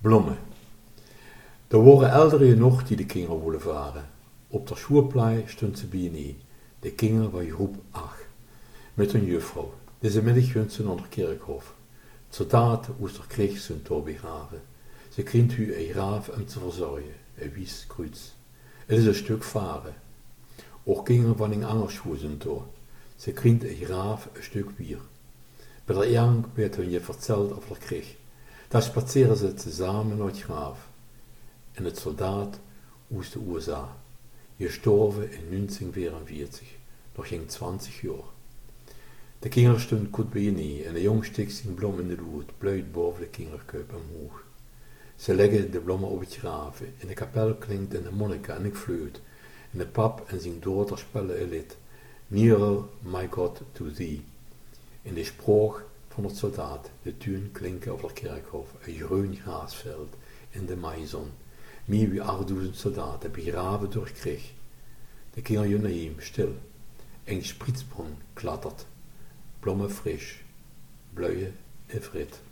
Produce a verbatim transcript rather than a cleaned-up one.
Bloemen. Er waren elderen nog die de kinderen willen varen. Op de schoolplei stond ze bijeen. De kinderen van groep acht. Met een juffrouw. Deze middag ging ze naar het kerkhof. Het soldaat uit de kreeg zijn toe begraven. Ze krijgt u een graaf om te verzorgen. Een wies kruis. Het is een stuk varen. Ook kinderen van een ander school zijn toe. Ze krijgt een graaf een stuk bier. Bij de jank werd hun je verteld over de kreeg. Daar spaceren ze tezamen naar het graaf. En het soldaat uit de U S A. Gestorven in negentien vierenveertig, nog geen twintig jaar. De kinderen stonden goed bijeen en de jong stik zijn bloem in de lood, bluit boven de kinderkuip omhoog. Ze leggen de bloemen op het graven, in de kapel klinkt in de monnika en ik fluit, en de pap en zijn dochter spelen een lied, Nearer, my God, to thee. In de sprook van het soldaat, de tuin klinken over het kerkhof, een groen grasveld in de maizon. Meer wie achtduizend soldaten begraven door kreeg. De kinderen gaan naar hem, stil. Een sprietsbron klattert. Bloemen fris. Bluien en frit.